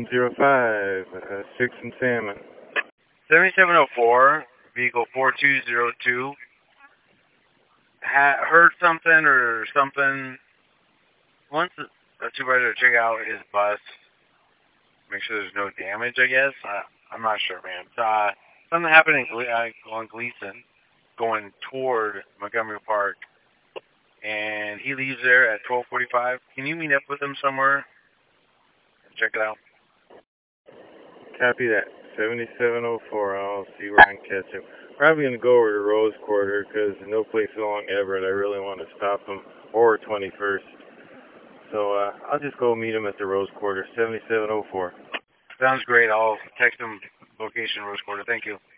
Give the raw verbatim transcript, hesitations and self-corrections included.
seven zero five, uh, six and salmon. seventy-seven oh four, vehicle four two zero two. Ha heard something or something. Once a supervisor to check out his bus, make sure there's no damage, I guess. I, I'm not sure, man. Uh, something happened in Gle uh, on Gleason going toward Montgomery Park, and he leaves there at twelve forty-five. Can you meet up with him somewhere and check it out? Copy that. seventy-seven oh four. I'll see where I can catch him. Probably going to go over to Rose Quarter because no place along Everett I really want to stop him, or twenty-first. So uh, I'll just go meet him at the Rose Quarter, seventy-seven oh four. Sounds great. I'll text him location Rose Quarter. Thank you.